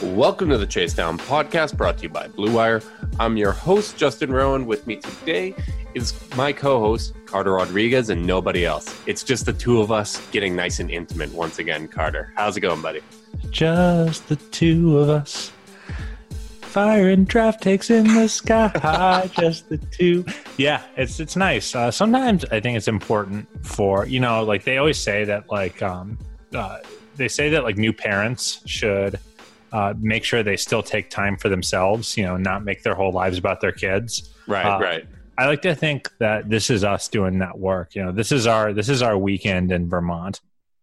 Welcome to the Chase Down podcast brought to you by Blue Wire. I'm your host, Justin Rowan. With me today is my co-host, Carter Rodriguez, and nobody else. It's just the two of us getting nice and intimate once again. Carter, how's it going, buddy? Just the two of us. Fire and draft takes in the sky. Just the two. Yeah, it's nice. Sometimes I think it's important for, like they always say that new parents should make sure they still take time for themselves, not make their whole lives about their kids. Right. I like to think that this is us doing that work. This is our weekend in Vermont.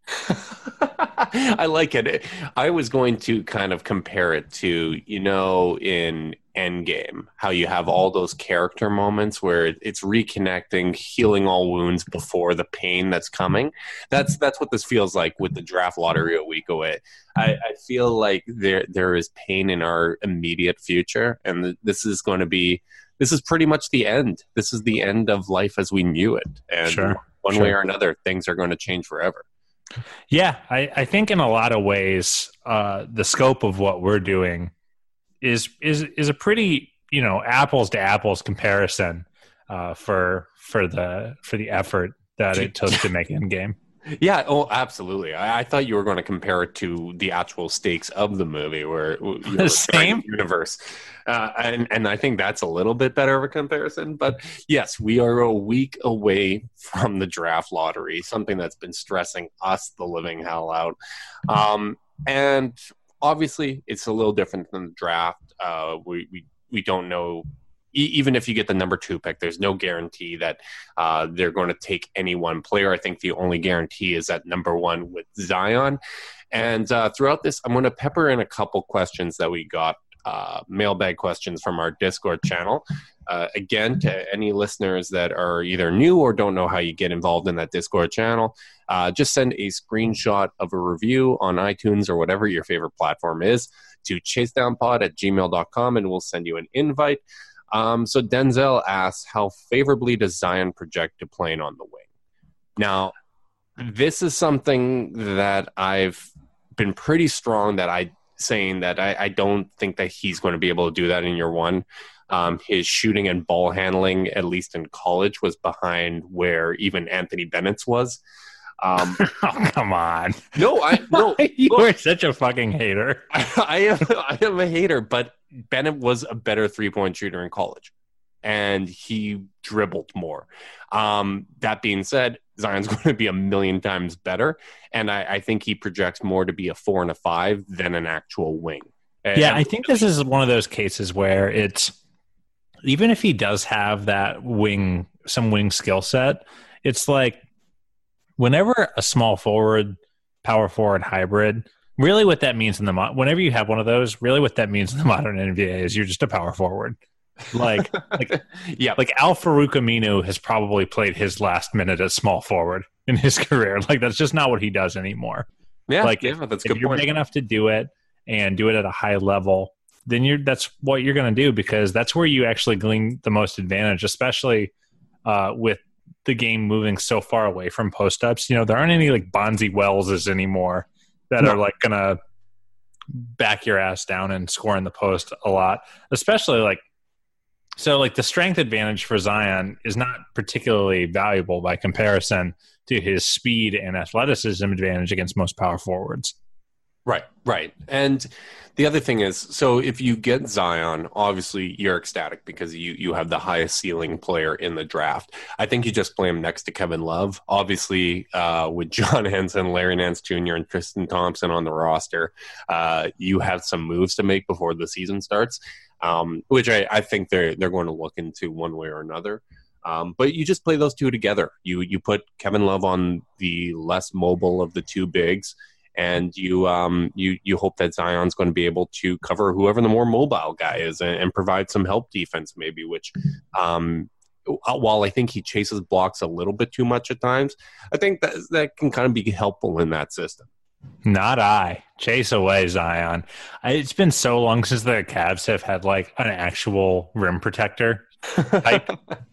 I like it. I was going to kind of compare it to, in Endgame, how you have all those character moments where it's reconnecting, healing all wounds before the pain that's coming. That's what this feels like with the draft lottery a week away. I feel like there is pain in our immediate future, and this is pretty much the end. This is the end of life as we knew it. And one way or another, things are going to change forever. Yeah, I think in a lot of ways, the scope of what we're doing is a pretty apples to apples comparison for the effort that it took to make Endgame. Yeah, oh, absolutely. I thought you were going to compare it to the actual stakes of the movie, where the same universe, and I think that's a little bit better of a comparison. But yes, we are a week away from the draft lottery, something that's been stressing us the living hell out. And obviously, it's a little different than the draft. We don't know. Even if you get the number 2 pick, there's no guarantee that they're going to take any one player. I think the only guarantee is at number 1 with Zion. And throughout this, I'm going to pepper in a couple questions that we got, mailbag questions from our Discord channel. Again, to any listeners that are either new or don't know how you get involved in that Discord channel, just send a screenshot of a review on iTunes or whatever your favorite platform is to chasedownpod@gmail.com, and we'll send you an invite. So Denzel asks, how favorably does Zion project to playing on the wing? Now, this is something that I've been pretty strong that I don't think that he's going to be able to do that in year one. His shooting and ball handling, at least in college, was behind where even Anthony Bennett's was. Oh, come on. No. You are such a fucking hater. I am a hater, but Bennett was a better three-point shooter in college, and he dribbled more. That being said, Zion's going to be a million times better, and I think he projects more to be a 4 and a 5 than an actual wing. Yeah, I think this is one of those cases where it's, even if he does have that some wing skill set, it's like, whenever a small forward, power forward hybrid, really what that means whenever you have one of those, really what that means in the modern NBA is you're just a power forward. Like Al Farouk Aminu has probably played his last minute as small forward in his career. Like, that's just not what he does anymore. Yeah, that's a good point. If you're big enough to do it and do it at a high level, then that's what you're going to do, because that's where you actually glean the most advantage, especially with the game moving so far away from post-ups. There aren't any like Bonzi Wellses anymore that are like gonna back your ass down and score in the post a lot, especially the strength advantage for Zion is not particularly valuable by comparison to his speed and athleticism advantage against most power forwards. Right. And the other thing is, so if you get Zion, obviously you're ecstatic because you have the highest ceiling player in the draft. I think you just play him next to Kevin Love. Obviously, with John Henson, Larry Nance Jr., and Tristan Thompson on the roster, you have some moves to make before the season starts, which I think they're going to look into one way or another. But you just play those two together. You put Kevin Love on the less mobile of the two bigs, and you hope that Zion's going to be able to cover whoever the more mobile guy is and provide some help defense maybe, which while I think he chases blocks a little bit too much at times, I think that can kind of be helpful in that system. Not I. Chase away, Zion. It's been so long since the Cavs have had like an actual rim protector type,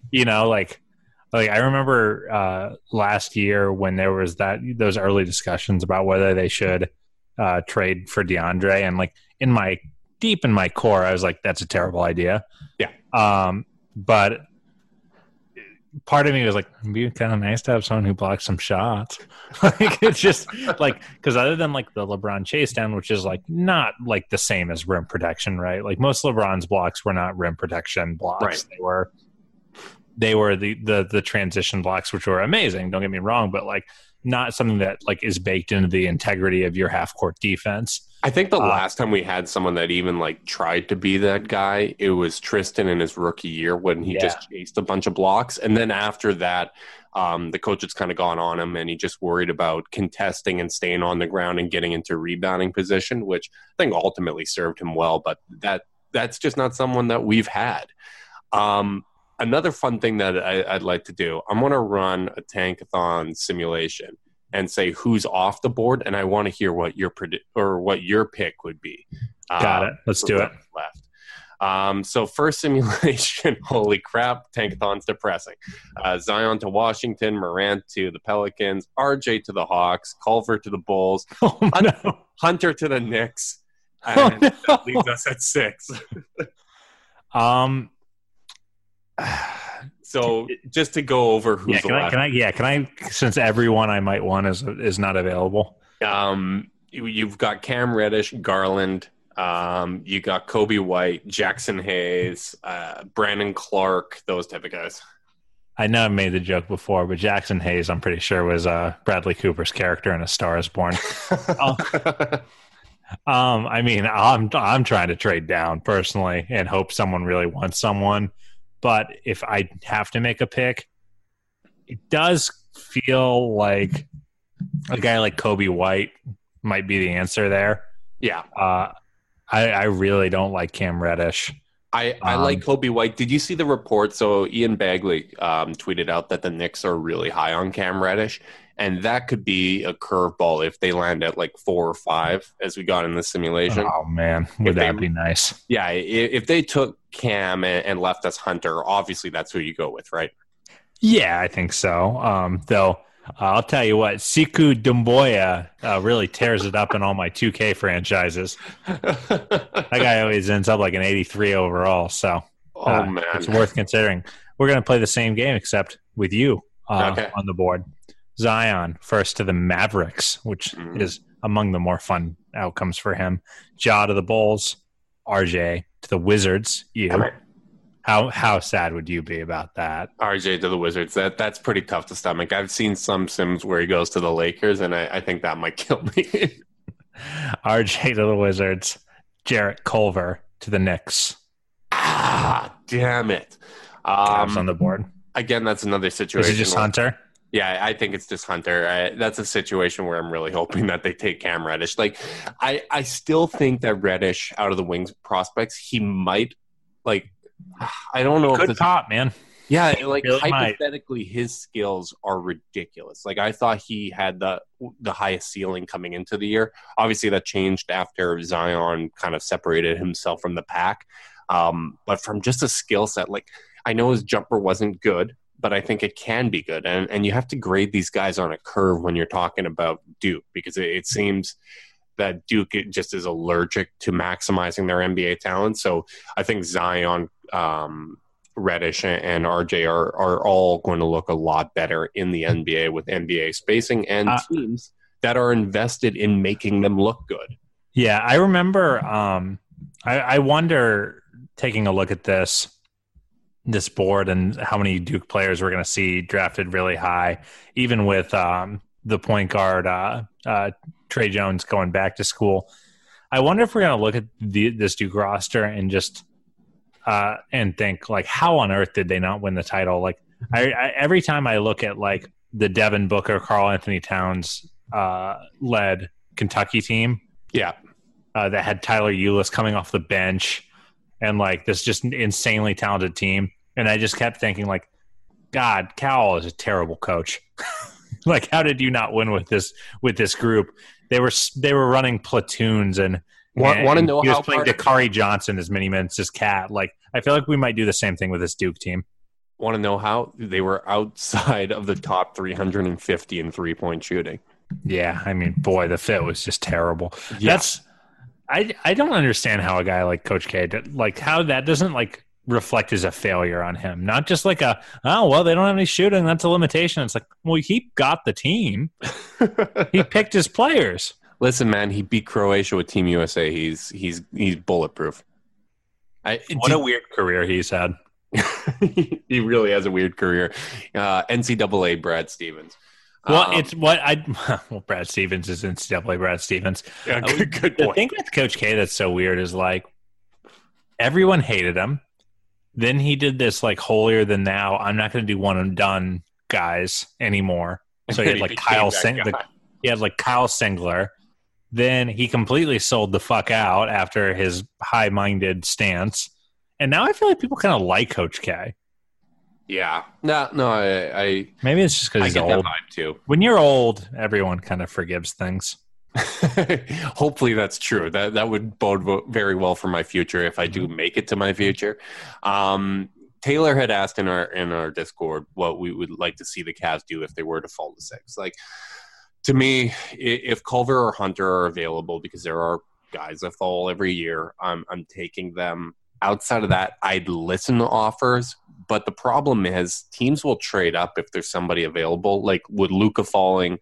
Like I remember last year when there was those early discussions about whether they should trade for DeAndre, and like deep in my core, I was like, that's a terrible idea. Yeah. But part of me was like, it'd be kind of nice to have someone who blocks some shots. Like, it's just like, because other than like the LeBron chase down, which is like not like the same as rim protection, right? Like most LeBron's blocks were not rim protection blocks. Right. They were the transition blocks, which were amazing. Don't get me wrong, but like not something that like is baked into the integrity of your half court defense. I think the last time we had someone that even like tried to be that guy, it was Tristan in his rookie year when he just chased a bunch of blocks. And then after that, the coach has kind of gone on him and he just worried about contesting and staying on the ground and getting into rebounding position, which I think ultimately served him well. But that's just not someone that we've had. Another fun thing that I'd like to do, I'm going to run a Tankathon simulation and say who's off the board, and I want to hear what your pick would be. Got it. Let's do it. Left. So first simulation, holy crap, Tankathon's depressing. Zion to Washington, Morant to the Pelicans, RJ to the Hawks, Culver to the Bulls, Hunter to the Knicks, and that leaves us at 6. So just to go over who's can I since everyone I might want is not available. You've got Cam Reddish, Garland, you got Kobe White, Jackson Hayes, Brandon Clark, those type of guys. I know I made the joke before, but Jackson Hayes, I'm pretty sure, was Bradley Cooper's character in A Star Is Born. I mean, I'm trying to trade down personally and hope someone really wants someone. But if I have to make a pick, it does feel like a guy like Kobe White might be the answer there. Yeah. I really don't like Cam Reddish. I like Kobe White. Did you see the report? So Ian Bagley tweeted out that the Knicks are really high on Cam Reddish, and that could be a curveball if they land at like 4 or 5, as we got in the simulation. Oh man, would that be nice? Yeah, if they took Cam and left us Hunter, obviously that's who you go with, right? Yeah, I think so. Though I'll tell you what, Sekou Doumbouya really tears it up in all my 2K franchises. That guy always ends up like an 83 overall, so man, it's worth considering. We're going to play the same game except with you on the board. Zion first to the Mavericks, which is among the more fun outcomes for him. Ja to the Bulls, RJ to the Wizards. You. How sad would you be about that? RJ to the Wizards. That's pretty tough to stomach. I've seen some sims where he goes to the Lakers, and I think that might kill me. RJ to the Wizards. Jarrett Culver to the Knicks. Damn it. Cavs on the board. Again, that's another situation. Is it just Hunter? Yeah, I think it's just Hunter. That's a situation where I'm really hoping that they take Cam Reddish. Like, I still think that Reddish, out of the wings prospects, he might, like, I don't know. Good pop, man. Yeah, like really hypothetically, his skills are ridiculous. Like I thought he had the highest ceiling coming into the year. Obviously, that changed after Zion kind of separated himself from the pack. But from just a skill set, like I know his jumper wasn't good, but I think it can be good. And you have to grade these guys on a curve when you're talking about Duke, because it seems that Duke just is allergic to maximizing their NBA talent. So I think Zion, Reddish, and RJ are all going to look a lot better in the NBA with NBA spacing and teams that are invested in making them look good. Yeah, I remember. I wonder, taking a look at this board and how many Duke players we're going to see drafted really high, even with the point guard Trey Jones going back to school. I wonder if we're going to look at this Duke roster and just and think, like, how on earth did they not win the title? Like, I every time I look at like the Devin Booker, Karl Anthony Towns led Kentucky team, that had Tyler Ulis coming off the bench, and like this just insanely talented team, and I just kept thinking, like, God, Cal is a terrible coach. Like, how did you not win with this group? They were running platoons and want to know he how was playing Dakari Johnson as many minutes as Cat. Like, I feel like we might do the same thing with this Duke team. Want to know how they were outside of the top 350 in 3-point shooting? Yeah, I mean, boy, the fit was just terrible. Yeah. I don't understand how a guy like Coach K, like how that doesn't like reflect as a failure on him. Not just like oh, well, they don't have any shooting. That's a limitation. It's like, well, he got the team. He picked his players. Listen, man, he beat Croatia with Team USA. He's bulletproof. What a weird career he's had. He really has a weird career. NCAA Brad Stevens. Well, Brad Stevens is NCAA Brad Stevens. Yeah, good point. The thing with Coach K that's so weird is like everyone hated him. Then he did this like holier than thou. I'm not going to do one and done guys anymore. So he had like Kyle Singler. Then he completely sold the fuck out after his high-minded stance. And now I feel like people kind of like Coach K. Yeah. No, I maybe it's just because he's old. That vibe too. When you're old, everyone kind of forgives things. Hopefully that's true. That would bode very well for my future if I do make it to my future. Taylor had asked in our Discord what we would like to see the Cavs do if they were to fall to 6. Like, to me, if Culver or Hunter are available, because there are guys that fall every year, I'm taking them. Outside of that, I'd listen to offers, but the problem is teams will trade up if there's somebody available. Like, would Luka falling,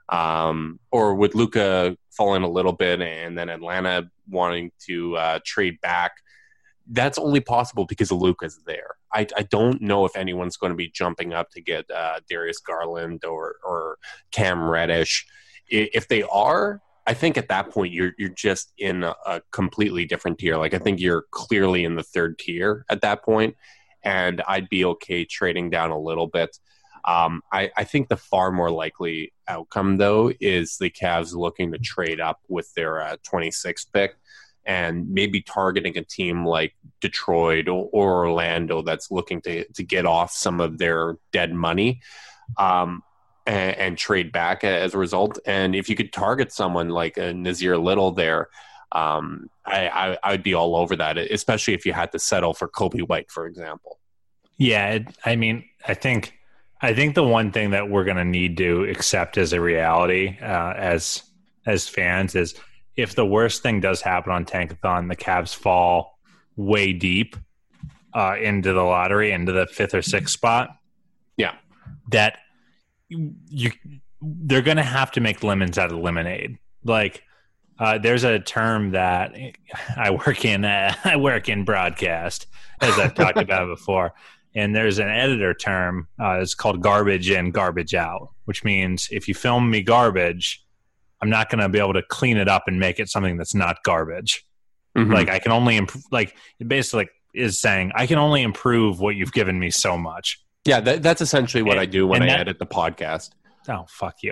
or would Luka falling a little bit, and then Atlanta wanting to trade back? That's only possible because Luka's there. I don't know if anyone's going to be jumping up to get Darius Garland or Cam Reddish. If they are, I think at that point you're just in a completely different tier. Like, I think you're clearly in the third tier at that point, and I'd be okay trading down a little bit. I think the far more likely outcome, though, is the Cavs looking to trade up with their 26th pick and maybe targeting a team like Detroit or Orlando that's looking to get off some of their dead money. And trade back as a result. And if you could target someone like a Nazir Little there, I would be all over that, especially if you had to settle for Kobe White, for example. Yeah, I think the one thing that we're going to need to accept as a reality as fans is if the worst thing does happen on Tankathon, the Cavs fall way deep into the lottery, into the 5th or 6th spot. Yeah, that they're going to have to make lemons out of lemonade. Like, there's a term that I work in broadcast, as I've talked about before. And there's an editor term. It's called garbage in, garbage out, which means if you film me garbage, I'm not going to be able to clean it up and make it something that's not garbage. Mm-hmm. Like, I can only improve. Like, it basically is saying I can only improve what you've given me so much. Yeah, that's essentially what I do when I edit the podcast. Oh, fuck you.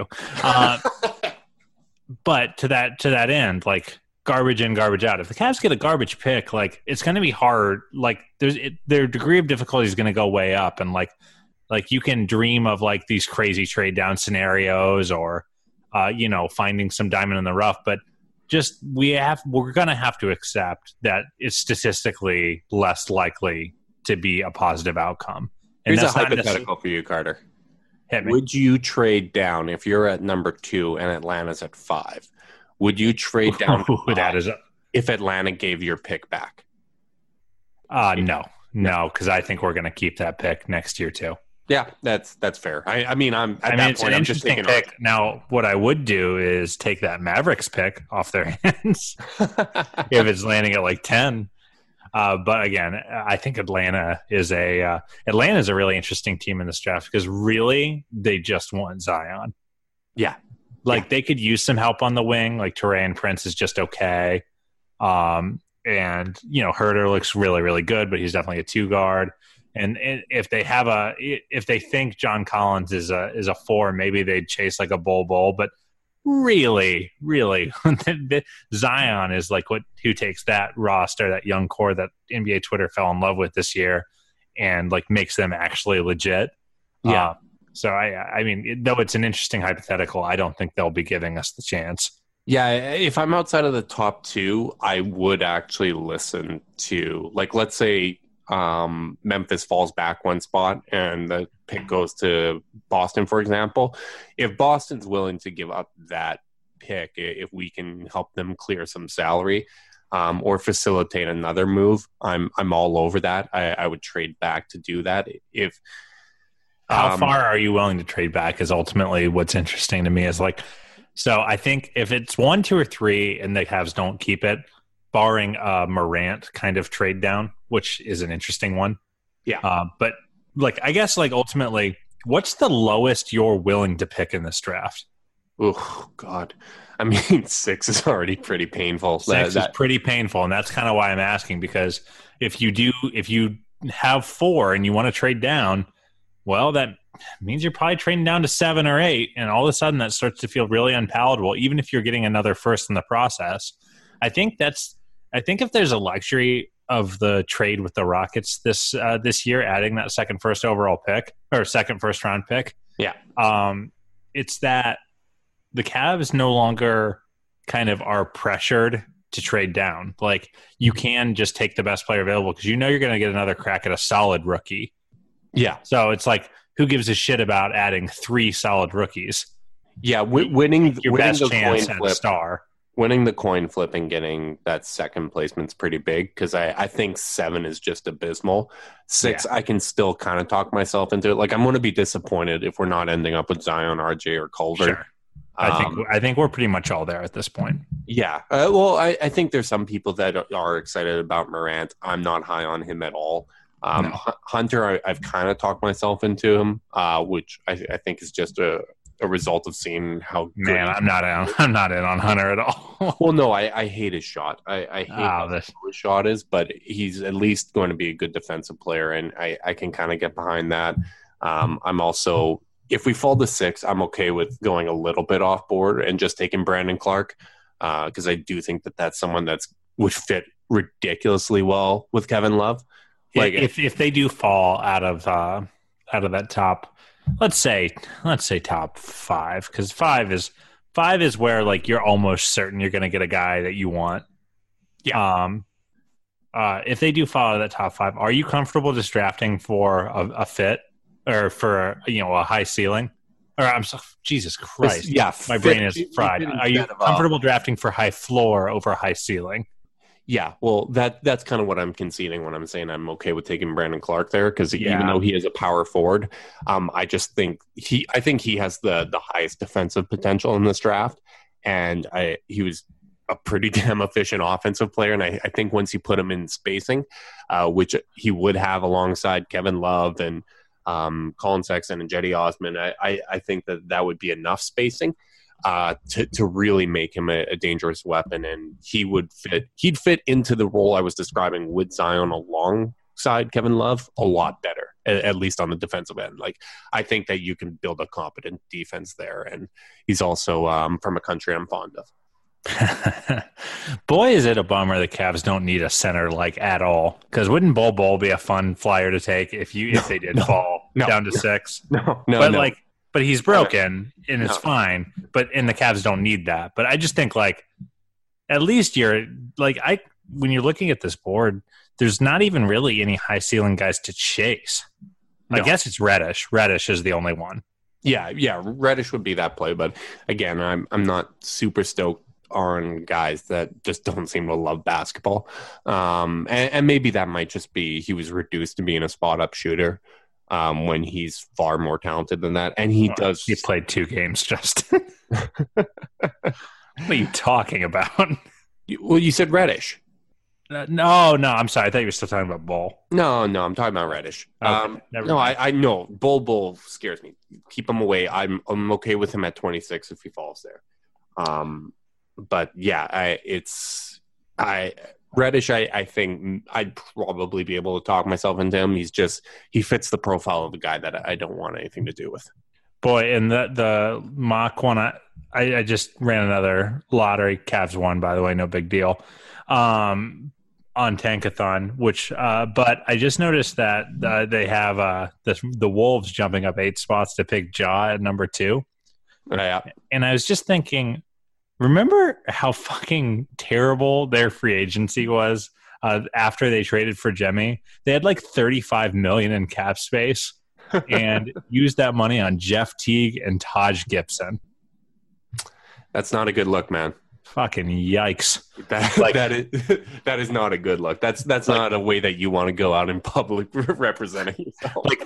But to that end, like, garbage in, garbage out. If the Cavs get a garbage pick, like, it's going to be hard. Like, their degree of difficulty is going to go way up, and like you can dream of like these crazy trade down scenarios or finding some diamond in the rough, but just we're going to have to accept that it's statistically less likely to be a positive outcome. Here's a hypothetical for you, Carter. Hit me. Would you trade down if you're at number 2 and Atlanta's at 5? Would you trade down if Atlanta gave your pick back? No, because I think we're going to keep that pick next year too. Yeah, that's fair. That point, I'm just thinking. Pick. Now, what I would do is take that Mavericks pick off their hands if it's landing at like 10. But again, I think Atlanta is a really interesting team in this draft because really they just want Zion. Yeah. They could use some help on the wing. Like Taurean Prince is just okay. And, Herter looks really, really good, but he's definitely a 2 guard. And if they think John Collins is a 4, maybe they'd chase like a Bol. But really, really, Zion is like who takes that roster, that young core that NBA Twitter fell in love with this year, and like makes them actually legit. Yeah. So I mean, though it's an interesting hypothetical, I don't think they'll be giving us the chance. Yeah, if I'm outside of the top 2, I would actually listen to, like, let's say Memphis falls back one spot and the pick goes to Boston, for example. If Boston's willing to give up that pick if we can help them clear some salary or facilitate another move. I'm all over that. I would trade back to do that. If How far are you willing to trade back is ultimately what's interesting to me. Is like, so I think if it's 1, 2, or 3 and the Cavs don't keep it, barring Morant kind of trade down, which is an interesting one. Yeah. But like, I guess like ultimately, what's the lowest you're willing to pick in this draft? Oh God. I mean, 6 is already pretty painful. 6 is pretty painful. And that's kind of why I'm asking, because if you have 4 and you want to trade down, well, that means you're probably trading down to 7 or 8. And all of a sudden that starts to feel really unpalatable, even if you're getting another first in the process. I think if there's a luxury of the trade with the Rockets this year, adding that second first overall pick or second first round pick. Yeah. It's that the Cavs no longer kind of are pressured to trade down. Like, you can just take the best player available because you're going to get another crack at a solid rookie. Yeah. So it's like, who gives a shit about adding 3 solid rookies? Yeah, winning best the chance coin at flip, a star. Winning the coin flip and getting that second placement's pretty big because I think 7 is just abysmal. 6, I can still kind of talk myself into it. Like, I'm going to be disappointed if we're not ending up with Zion, RJ, or Culver. Sure. I think we're pretty much all there at this point. Yeah. Well, I think there's some people that are excited about Morant. I'm not high on him at all. No. Hunter, I've kind of talked myself into him, which I think is just a result of seeing how good I'm not in on Hunter at all. Well, no, I hate his shot. I hate how his shot is, but he's at least going to be a good defensive player, and I can kind of get behind that. I'm also, if we fall to 6, I'm okay with going a little bit off board and just taking Brandon Clark because I do think that's someone that would fit ridiculously well with Kevin Love. Like, if they do fall out of that top, let's say top 5, because 5 is where like you're almost certain you're going to get a guy that you want. Yeah. If they do fall out of that top 5, are you comfortable just drafting for a fit or for a high ceiling? Or I'm so, Jesus Christ, my brain is fried. Are you comfortable drafting for high floor over high ceiling? Yeah, well, that's kind of what I'm conceding when I'm saying I'm okay with taking Brandon Clark there, because even though he is a power forward, I just think he has the highest defensive potential in this draft, and he was a pretty damn efficient offensive player, and I think once you put him in spacing, which he would have alongside Kevin Love and Colin Sexton and Jetty Osman, I think that would be enough spacing to really make him a dangerous weapon, and he'd fit into the role I was describing with Zion alongside Kevin Love a lot better, at least on the defensive end. Like, I think that you can build a competent defense there, and he's also from a country I'm fond of. Boy, is it a bummer the Cavs don't need a center like at all, because wouldn't Bol be a fun flyer to take if they did fall down to 6? But he's broken, and it's fine. But the Cavs don't need that. But I just think, like, at least when you're looking at this board, there's not even really any high ceiling guys to chase. I guess it's Reddish. Reddish is the only one. Yeah, Reddish would be that play. But again, I'm not super stoked on guys that just don't seem to love basketball. And maybe that might just be he was reduced to being a spot up shooter. When he's far more talented than that. And he played 2 games, Justin. What are you talking about? Well, you said Reddish. No, I'm sorry. I thought you were still talking about Bol. No, I'm talking about Reddish. Okay, I know. Bol scares me. Keep him away. I'm okay with him at 26 if he falls there. But yeah, Reddish, I think I'd probably be able to talk myself into him. He fits the profile of the guy that I don't want anything to do with. Boy, and the mock one, I just ran another lottery. Cavs won, by the way, no big deal. On Tankathon, but I just noticed that they have the Wolves jumping up 8 spots to pick Ja at number 2. Yeah. And I was just thinking, remember how fucking terrible their free agency was after they traded for Jemmy? They had like $35 million in cap space and used that money on Jeff Teague and Taj Gibson. That's not a good look, man. Fucking yikes. That is not a good look. That's not a way that you want to go out in public representing yourself. Like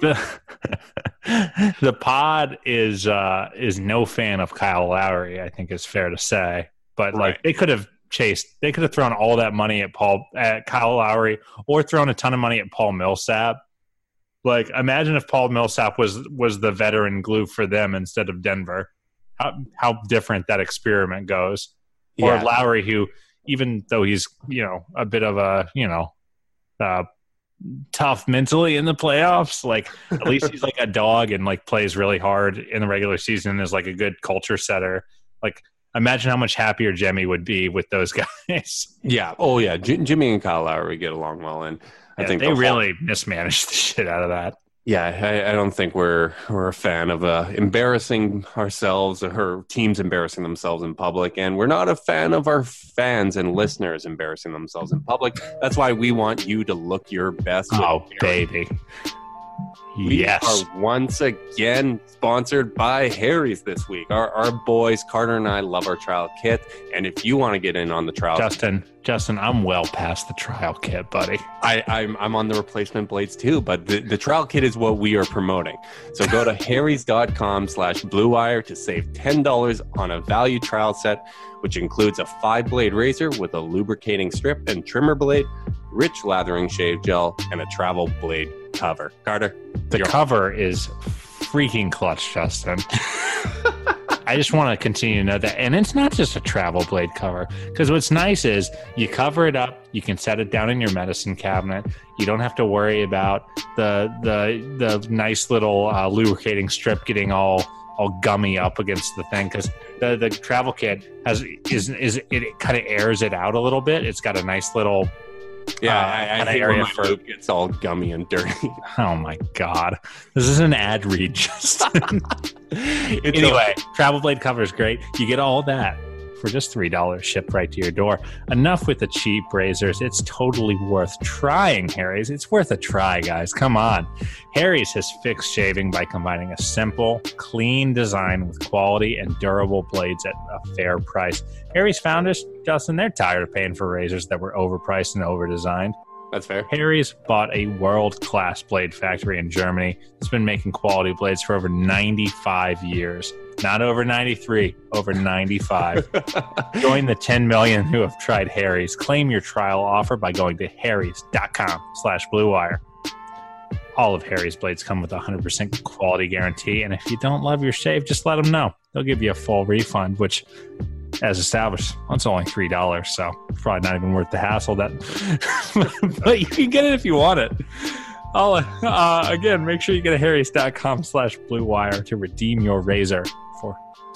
the pod is no fan of Kyle Lowry, I think is fair to say. But like they could have thrown all that money at Kyle Lowry, or thrown a ton of money at Paul Millsap. Like, imagine if Paul Millsap was the veteran glue for them instead of Denver. How different that experiment goes. Or Lowry, who, even though he's, a bit of a, tough mentally in the playoffs, like, at least he's like a dog and like plays really hard in the regular season, is like a good culture setter. Like, imagine how much happier Jimmy would be with those guys. Yeah. Oh yeah. Jimmy and Kyle Lowry get along well, and I think they really mismanaged the shit out of that. Yeah, I don't think we're a fan of embarrassing ourselves, or her teams embarrassing themselves in public, and we're not a fan of our fans and listeners embarrassing themselves in public. That's why we want you to look your best. Oh, baby. We are once again sponsored by Harry's this week. Our boys, Carter and I, love our trial kit. And if you want to get in on the trial Justin, I'm well past the trial kit, buddy. I'm on the replacement blades too, but the trial kit is what we are promoting. So go to harrys.com/bluewire to save $10 on a value trial set, which includes a 5-blade razor with a lubricating strip and trimmer blade, rich lathering shave gel, and a travel blade cover. Carter, the cover is freaking clutch, Justin. I just want to continue to know that. And it's not just a travel blade cover, because what's nice is you cover it up, you can set it down in your medicine cabinet. You don't have to worry about the nice little lubricating strip getting all gummy up against the thing, because the travel kit it kind of airs it out a little bit. It's got a nice little I hate area for loop gets all gummy and dirty. Oh my god, this is an ad read, Justin. Anyway, travel blade cover is great. You get all that for just $3 shipped right to your door. Enough with the cheap razors. It's totally worth trying, Harry's. It's worth a try, guys. Come on. Harry's has fixed shaving by combining a simple, clean design with quality and durable blades at a fair price. Harry's founders, Justin, they're tired of paying for razors that were overpriced and overdesigned. That's fair. Harry's bought a world-class blade factory in Germany that's been making quality blades for over 95 years. Not over 93, over 95. Join the 10 million who have tried Harry's. Claim your trial offer by going to harrys.com/bluewire. All of Harry's blades come with a 100% quality guarantee, and if you don't love your shave, just let them know. They'll give you a full refund, which, as established, it's only $3, so probably not even worth the hassle. But you can get it if you want it. Again, make sure you go to harrys.com/bluewire to redeem your razor for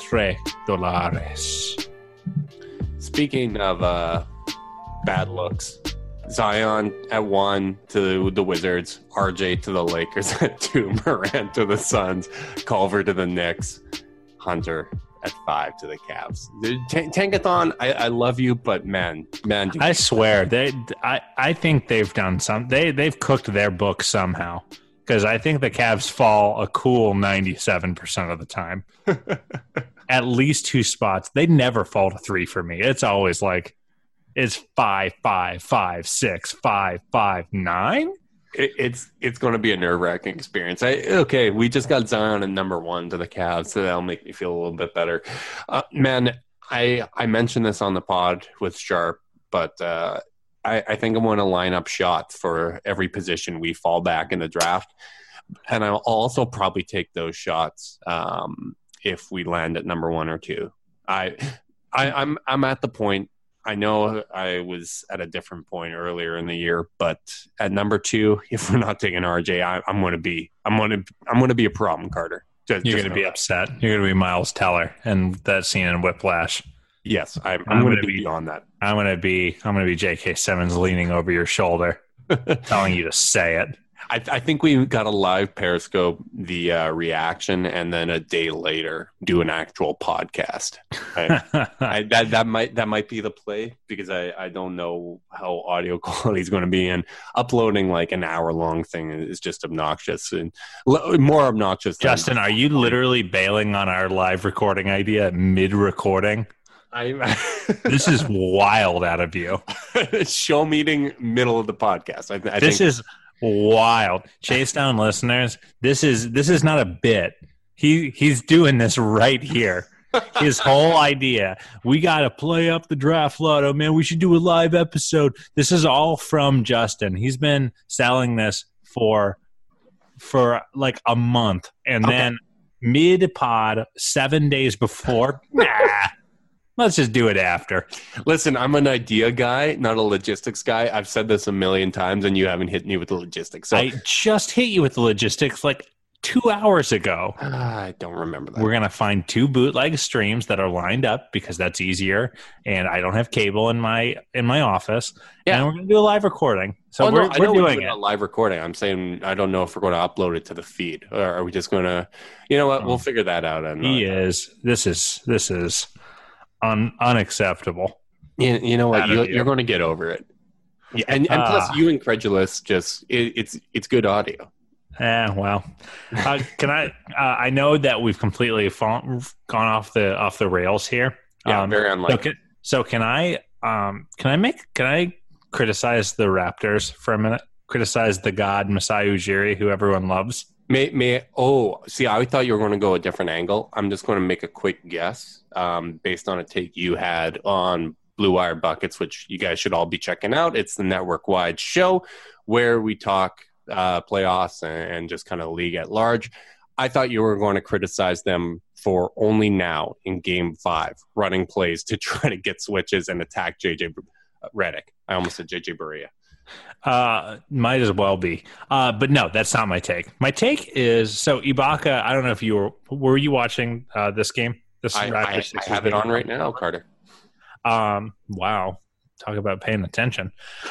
$3. Speaking of bad looks, Zion at 1 to the Wizards, RJ to the Lakers at 2, Morant to the Suns, Culver to the Knicks, Hunter at 5 to the Cavs. Tankathon, I love you, but man, I swear I think they've done they've cooked their book somehow, because I think the Cavs fall a cool 97% of the time. At least 2 spots. They never fall to 3 for me. It's always like it's 5, 5, 5, 6, 5, 5, 9. It's going to be a nerve-wracking experience. We just got Zion and number 1 to the Cavs, so that'll make me feel a little bit better. Man, I mentioned this on the pod with Sharp, but I think I'm going to line up shots for every position we fall back in the draft, and I'll also probably take those shots if we land at number 1 or 2. I'm at the point. I know I was at a different point earlier in the year, but at number 2, if we're not taking RJ, I'm going to be a problem, Carter. You're going to be upset. You're going to be Miles Teller and that scene in Whiplash. Yes, I'm going to be on that. I'm going to be J.K. Simmons leaning over your shoulder, telling you to say it. I think we got a live Periscope, the reaction, and then a day later do an actual podcast. That might be the play, because I don't know how audio quality is going to be, and uploading like an hour-long thing is just obnoxious, and more obnoxious. Justin, are you literally bailing on our live recording idea mid-recording? This is wild out of you. Show meeting, middle of the podcast. I This think is wild. Chase Down listeners, this is not a bit. He's doing this right here. His whole idea. We got to play up the draft lotto, man. We should do a live episode. This is all from Justin. He's been selling this for like a month, and then mid-pod, 7 days before, let's just do it after. Listen, I'm an idea guy, not a logistics guy. I've said this a million times, and you haven't hit me with the logistics. So I just hit you with the logistics like 2 hours ago. I don't remember that. We're going to find 2 bootleg streams that are lined up because that's easier, and I don't have cable in my office. Yeah. And we're going to do a live recording. So we're doing it. A live recording. I'm saying I don't know if we're going to upload it to the feed, or are we just going to, you know what? We'll figure that out. This is unacceptable. You know what? You're going to get over it. Yeah, and plus, you incredulous, it's good audio. Well, can I? I know that we've completely gone off the rails here. Yeah, very unlikely. So can I criticize the Raptors for a minute? Criticize the god Masai Ujiri, who everyone loves. See, I thought you were going to go a different angle. I'm just going to make a quick guess based on a take you had on Blue Wire Buckets, which you guys should all be checking out. It's the network-wide show where we talk playoffs and just kind of league at large. I thought you were going to criticize them for only now in Game 5 running plays to try to get switches and attack JJ Redick. I almost said JJ Barea. Might as well be. But no, that's not my take. My take is, so Ibaka, I don't know if you were you watching this game? I have it on right now, Carter. Wow. Talk about paying attention.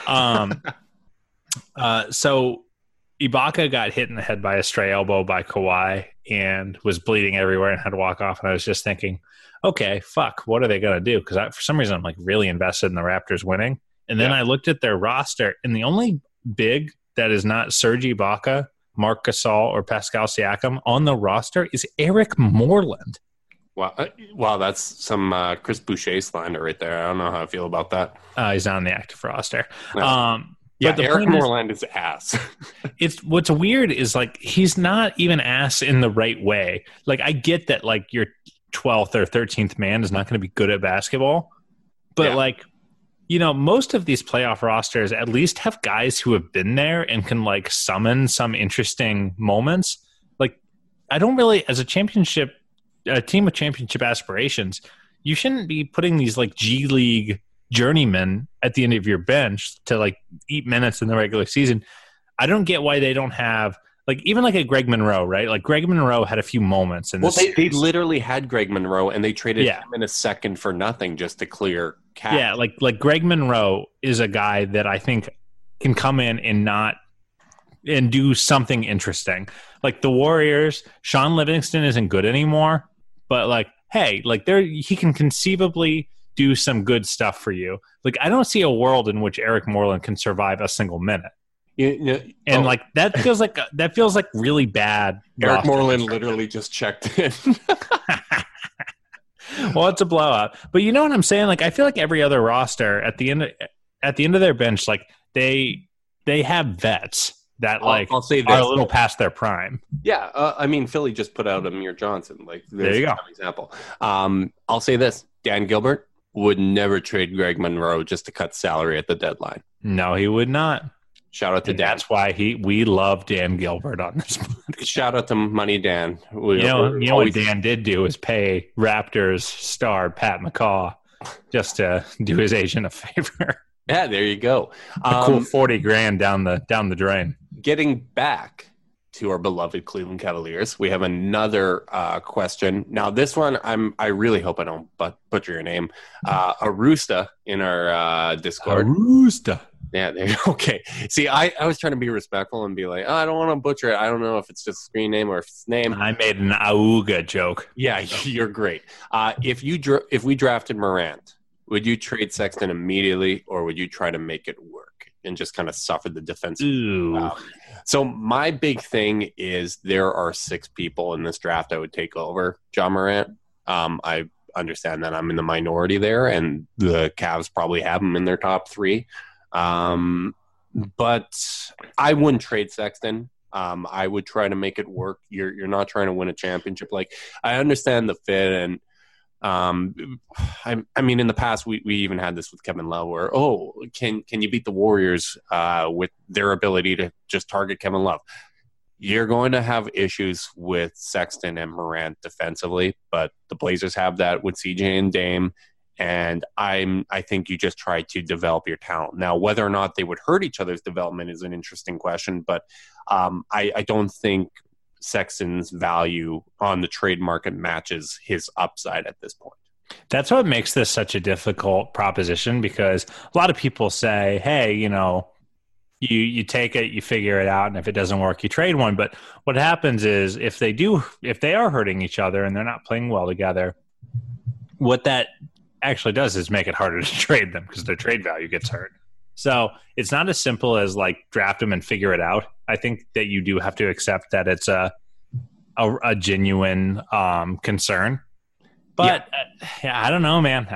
So Ibaka got hit in the head by a stray elbow by Kawhi and was bleeding everywhere and had to walk off. And I was just thinking, okay, fuck, what are they going to do? Because for some reason I'm like really invested in the Raptors winning. And then I looked at their roster, and the only big that is not Serge Ibaka, Marc Gasol, or Pascal Siakam on the roster is Eric Moreland. Wow, that's some Chris Boucher slander right there. I don't know how I feel about that. He's not on the active roster. No. Yeah, Eric Moreland is ass. What's weird is like he's not even ass in the right way. Like I get that like your 12th or 13th man is not going to be good at basketball, but like, you know, most of these playoff rosters at least have guys who have been there and can like summon some interesting moments. Like I don't really, as a team with championship aspirations, you shouldn't be putting these like G League journeymen at the end of your bench to like eat minutes in the regular season. I don't get why they don't have like even like a Greg Monroe, right? Like Greg Monroe had a few moments in this. They literally had Greg Monroe and they traded him in a second for nothing just to clear cap. Yeah, like Greg Monroe is a guy that I think can come in and do something interesting. Like the Warriors, Sean Livingston isn't good anymore, but like hey, like he can conceivably do some good stuff for you. Like I don't see a world in which Eric Moreland can survive a single minute. Like that feels like really bad. Eric Moreland literally just checked in. Well, it's a blowout. But you know what I'm saying? Like I feel like every other roster at the end of their bench, like they have vets that I'll say this, are a little past their prime. Yeah, I mean Philly just put out Amir Johnson. Like there you go. An example. I'll say this: Dan Gilbert would never trade Greg Monroe just to cut salary at the deadline. No, he would not. Shout out to Dan. That's why we love Dan Gilbert on this podcast. Shout out to Money Dan. You know what Dan did do is pay Raptors star Pat McCaw just to do his agent a favor. Yeah, there you go. A cool $40,000 down the drain. Getting back to our beloved Cleveland Cavaliers, we have another question. Now, this one, I really hope I don't butcher your name. Arusta in our Discord. Arusta. Yeah, okay. See, I was trying to be respectful and be like, I don't want to butcher it. I don't know if it's just a screen name or if it's name. I made an Auga joke. Yeah, you're great. If we drafted Morant, would you trade Sexton immediately, or would you try to make it work and just kind of suffer the defensive? So my big thing is there are 6 people in this draft I would take over John Morant. I understand that I'm in the minority there, and the Cavs probably have him in their top 3. But I wouldn't trade Sexton. I would try to make it work. You're not trying to win a championship. Like, I understand the fit, and I mean, in the past, we even had this with Kevin Love, where can you beat the Warriors with their ability to just target Kevin Love? You're going to have issues with Sexton and Morant defensively, but the Blazers have that with CJ and Dame. And I think you just try to develop your talent. Now, whether or not they would hurt each other's development is an interesting question, but I don't think Sexton's value on the trade market matches his upside at this point. That's what makes this such a difficult proposition, because a lot of people say, hey, you take it, you figure it out, and if it doesn't work, you trade one. But what happens is if they are hurting each other and they're not playing well together, what that actually does is make it harder to trade them, because their trade value gets hurt. So it's not as simple as like draft them and figure it out. I think that you do have to accept that it's a genuine concern. But I don't know, man.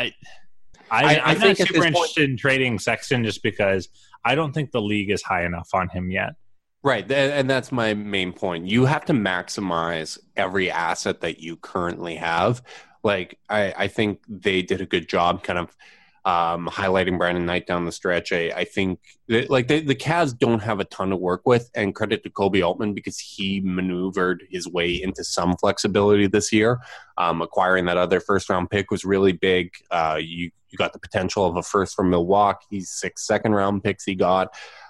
I'm not super interested in trading Sexton, just because I don't think the league is high enough on him yet. Right, and that's my main point. You have to maximize every asset that you currently have. Like, I think they did a good job kind of highlighting Brandon Knight down the stretch. I think that, like, the Cavs don't have a ton to work with, and credit to Kobe Altman, because he maneuvered his way into some flexibility this year. Acquiring that other first-round pick was really big. You got the potential of a first from Milwaukee, 6 second-round picks he got.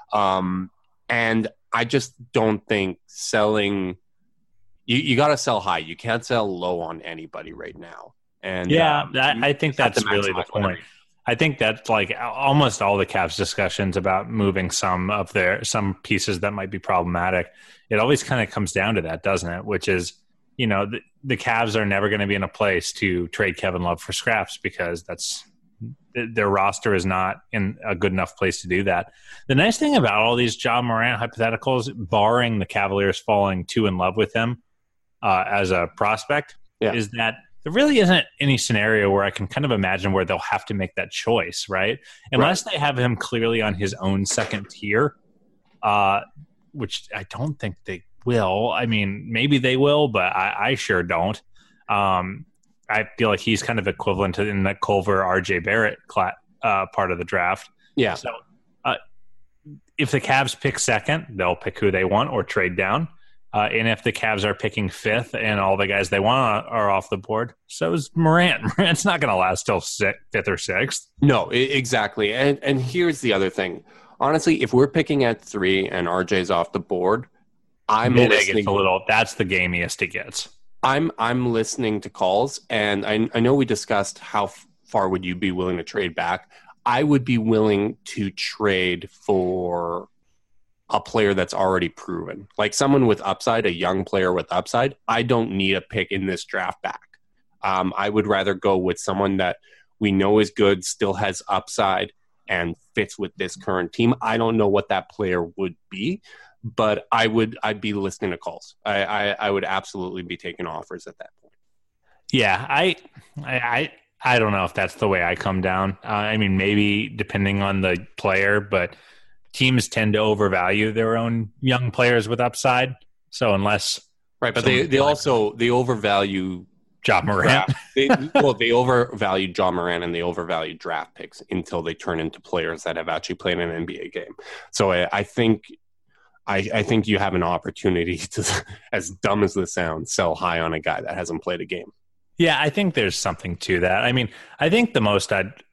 And I just don't think selling – you got to sell high. You can't sell low on anybody right now. And I think that's really the point. I think that's like almost all the Cavs discussions about moving some pieces that might be problematic. It always kind of comes down to that, doesn't it? Which is, the Cavs are never going to be in a place to trade Kevin Love for scraps, because their roster is not in a good enough place to do that. The nice thing about all these Ja Morant hypotheticals, barring the Cavaliers falling too in love with him as a prospect, is that there really isn't any scenario where I can kind of imagine where they'll have to make that choice, right? Unless they have him clearly on his own second tier, which I don't think they will. I mean, maybe they will, but I sure don't. I feel like he's kind of equivalent to in that Culver, RJ Barrett part of the draft. Yeah. So if the Cavs pick second, they'll pick who they want or trade down. And if the Cavs are picking fifth and all the guys they want are off the board, so is Morant. Morant's not going to last till fifth or sixth. No, exactly. And here's the other thing. Honestly, if we're picking at 3 and RJ's off the board, I'm listening. That's the gamiest it gets. I'm listening to calls, and I know we discussed how far would you be willing to trade back. I would be willing to trade for a player that's already proven, like someone with upside, a young player with upside. I don't need a pick in this draft back. I would rather go with someone that we know is good, still has upside, and fits with this current team. I don't know what that player would be, but I'd be listening to calls. I would absolutely be taking offers at that point. Yeah, I don't know if that's the way I come down. I mean, maybe depending on the player, but teams tend to overvalue their own young players with upside. So unless but they overvalue Ja Morant. They overvalue Ja Morant, and they overvalue draft picks until they turn into players that have actually played an NBA game. So I think you have an opportunity to, as dumb as this sounds, sell high on a guy that hasn't played a game. Yeah, I think there's something to that. I mean, I think the most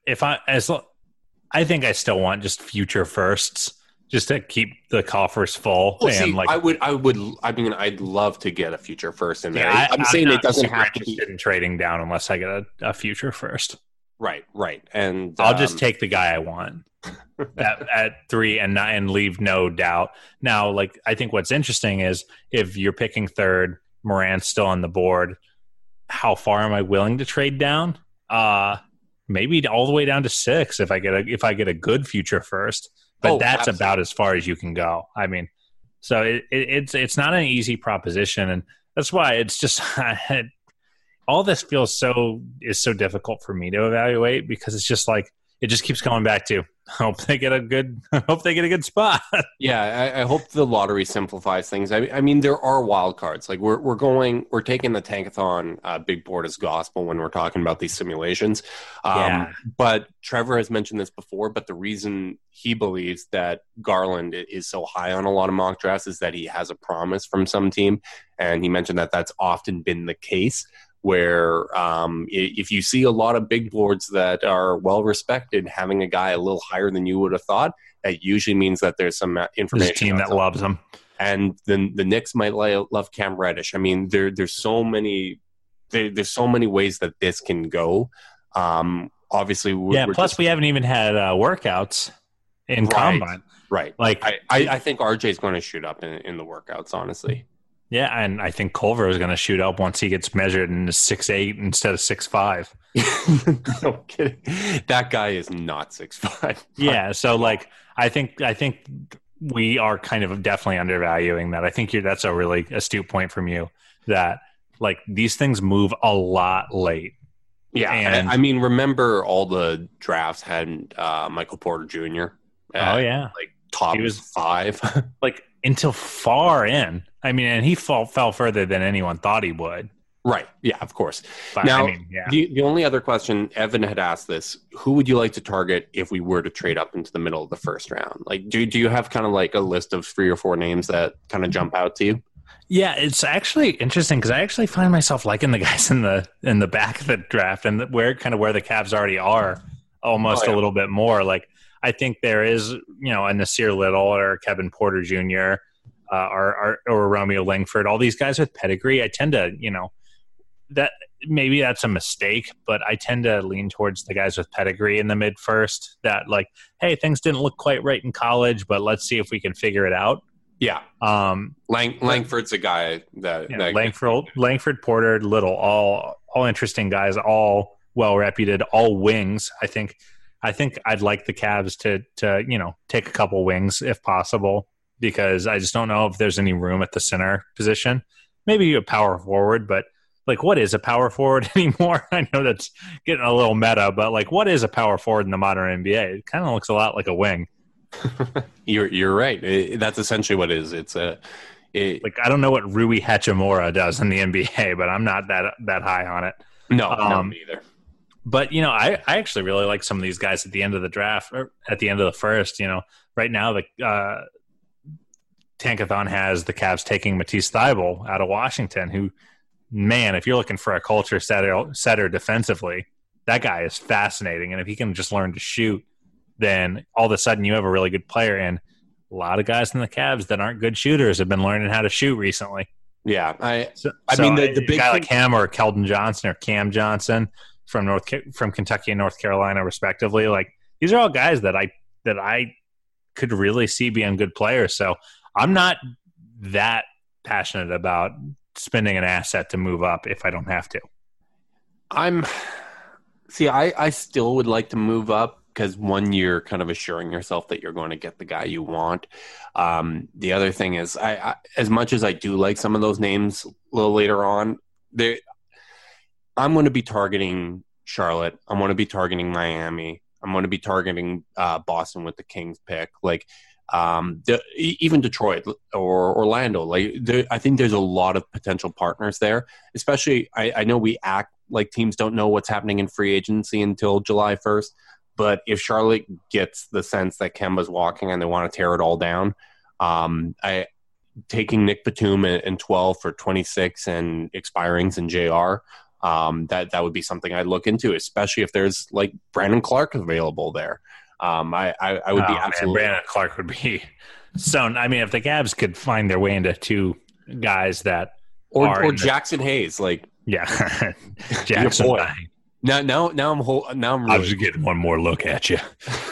I think I still want just future firsts, just to keep the coffers full. I'd love to get a future first in there. Yeah, I'm saying it doesn't have to be in trading down unless I get a future first. Right. And I'll just take the guy I want at 3 and leave no doubt. Now, like, I think what's interesting is if you're picking third, Morant's still on the board, how far am I willing to trade down? Maybe all the way down to 6 if I get a good future first. But that's absolutely about as far as you can go. I mean, so it's not an easy proposition, and that's why it's just all this feels so difficult for me to evaluate because it's just like it just keeps coming back to hope they get a good spot. Yeah, I hope the lottery simplifies things. I mean, there are wild cards. Like we're taking the Tankathon big board as gospel when we're talking about these simulations. Yeah. But Trevor has mentioned this before. But the reason he believes that Garland is so high on a lot of mock drafts is that he has a promise from some team, and he mentioned that that's often been the case. Where if you see a lot of big boards that are well respected, having a guy a little higher than you would have thought, that usually means that there's some information. There's a team that loves him, and then the Knicks might love Cam Reddish. I mean, there's so many ways that this can go. Obviously, plus we haven't even had workouts in combine, right? Like I think RJ is going to shoot up in the workouts, honestly. Yeah, and I think Culver is going to shoot up once he gets measured and is 6'8" instead of 6'5". No kidding. That guy is not 6'5". Yeah, so like I think we are kind of definitely undervaluing that. I think that's a really astute point from you that like these things move a lot late. Yeah, and I mean, remember all the drafts had Michael Porter Jr. Like top 5, like until far in. I mean, and he fell further than anyone thought he would. Right. Yeah, of course. But, now, I mean, yeah. The only other question, Evan had asked this, who would you like to target if we were to trade up into the middle of the first round? Like, do you have kind of like a list of 3 or 4 names that kind of jump out to you? Yeah, it's actually interesting because I actually find myself liking the guys in the back of the draft and where the Cavs already are almost a little bit more. Like, I think there is, a Nasir Little or Kevin Porter Jr., or Romeo Langford, all these guys with pedigree. I tend to, that maybe that's a mistake, but I tend to lean towards the guys with pedigree in the mid first that like, hey, things didn't look quite right in college, but let's see if we can figure it out. Yeah. Langford's a guy that Langford, Porter, Little, all interesting guys, all well reputed, all wings. I think I'd like the Cavs to take a couple wings if possible, because I just don't know if there's any room at the center position. Maybe a power forward, but like, what is a power forward anymore? I know that's getting a little meta, but like, what is a power forward in the modern NBA? It kind of looks a lot like a wing. You're right. That's essentially what it is. Like, I don't know what Rui Hachimura does in the NBA, but I'm not that high on it. No, me either. But I actually really like some of these guys at the end of the draft or at the end of the first. Right now the Tankathon has the Cavs taking Matisse Thybulle out of Washington, who, man, if you're looking for a culture setter defensively, that guy is fascinating. And if he can just learn to shoot, then all of a sudden you have a really good player. And a lot of guys in the Cavs that aren't good shooters have been learning how to shoot recently. Yeah. I mean, the big guy like him or Keldon Johnson or Cam Johnson from Kentucky and North Carolina, respectively, like these are all guys that I could really see being good players. So I'm not that passionate about spending an asset to move up if I don't have to. I still would like to move up because one, you're kind of assuring yourself that you're going to get the guy you want. The other thing is, I as much as I do like some of those names a little later on, I'm going to be targeting Charlotte. I'm going to be targeting Miami. I'm going to be targeting Boston with the Kings pick. Like, even Detroit or Orlando. Like, I think there's a lot of potential partners there. Especially, I know we act like teams don't know what's happening in free agency until July 1st. But if Charlotte gets the sense that Kemba's walking and they want to tear it all down, taking Nick Batum in 12 for 26 and expirings in JR, that would be something I'd look into, especially if there's like Brandon Clark available there. I would be absolutely. Man, Brandon Clark would be so. I mean, if the Cavs could find their way into 2 guys that or Jackson Hayes, like Jackson. Now I'm really. I was getting one more look at you.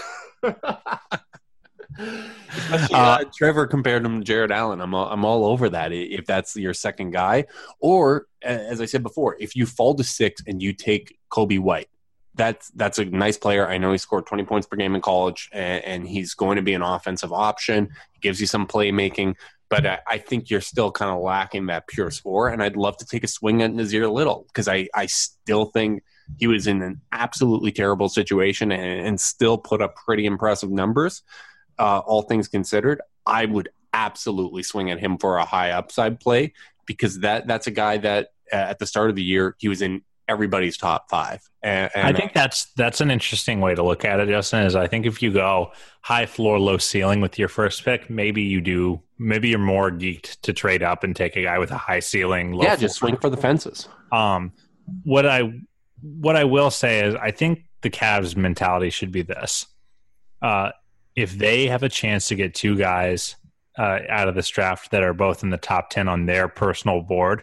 Trevor compared him to Jared Allen. I'm all over that. If that's your second guy, or as I said before, if you fall to 6 and you take Kobe White, that's a nice player. I know he scored 20 points per game in college, and he's going to be an offensive option. He gives you some playmaking. but I think you're still kind of lacking that pure score. And I'd love to take a swing at Nazir Little because I still think he was in an absolutely terrible situation and still put up pretty impressive numbers. All things considered, I would absolutely swing at him for a high upside play because that's a guy that at the start of the year, he was in everybody's top 5. And I think that's an interesting way to look at it, Justin, is I think if you go high floor, low ceiling with your first pick, maybe you're more geeked to trade up and take a guy with a high ceiling, low floor. Just swing for the fences. What I will say is I think the Cavs mentality should be this. If they have a chance to get 2 guys out of this draft that are both in the top 10 on their personal board,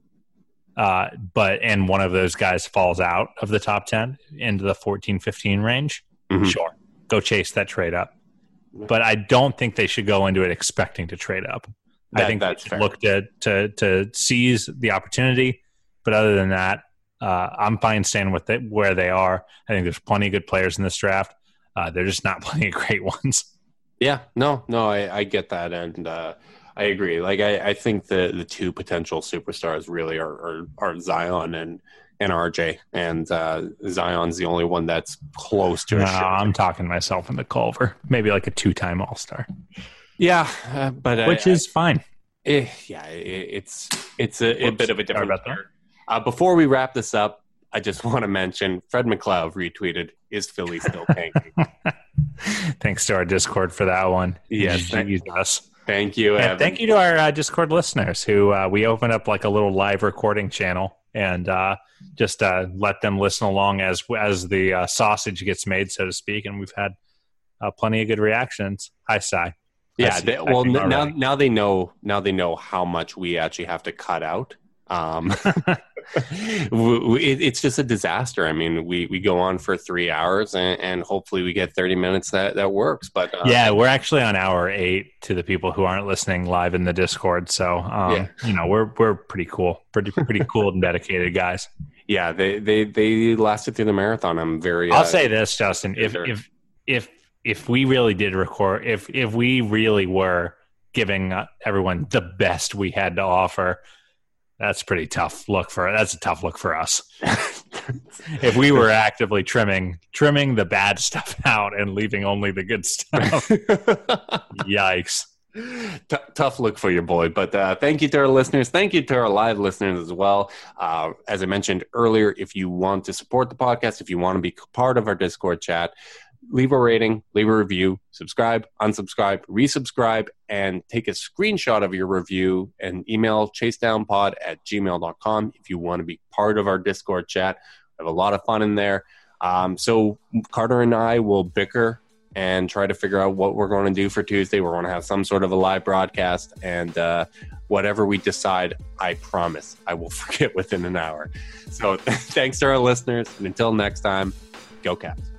and one of those guys falls out of the top 10 into the 14-15 range, sure, go chase that trade up. But I don't think they should go into it expecting to trade up. I think they should look to seize the opportunity. But other than that, I'm fine staying with it where they are. I think there's plenty of good players in this draft. They're just not plenty of great ones. Yeah, no, I get that, and I agree. Like I think the 2 potential superstars really are Zion and RJ, and Zion's the only one that's close to. I'm talking myself in the Culver, maybe like a 2-time All-Star. Yeah, but which is fine. It's a bit of a different. Before we wrap this up, I just want to mention Fred McLeod retweeted, "Is Philly still tanking?" Thanks to our Discord for that one. Yes, thank you, Evan. Thank you to our Discord listeners who we opened up like a little live recording channel and just let them listen along as the sausage gets made, so to speak. And we've had plenty of good reactions. Hi, Cy. Yeah. Now they know how much we actually have to cut out. It's just a disaster. I mean, we go on for 3 hours and hopefully we get 30 minutes that works. But we're actually on hour 8 to the people who aren't listening live in the Discord. So, we're pretty cool, pretty cool and dedicated guys. Yeah. They lasted through the marathon. I'll say this, Justin, if we really did record, if we really were giving everyone the best we had to offer, that's a pretty tough look for it. That's a tough look for us. If we were actively trimming the bad stuff out and leaving only the good stuff. Yikes. Tough look for your boy. But thank you to our listeners. Thank you to our live listeners as well. As I mentioned earlier, if you want to support the podcast, if you want to be part of our Discord chat, leave a rating, leave a review, subscribe, unsubscribe, resubscribe, and take a screenshot of your review and email chasedownpod@gmail.com if you want to be part of our Discord chat. We have a lot of fun in there. So Carter and I will bicker and try to figure out what we're going to do for Tuesday. We're going to have some sort of a live broadcast, and whatever we decide, I promise I will forget within an hour. So thanks to our listeners, and until next time, go Cavs.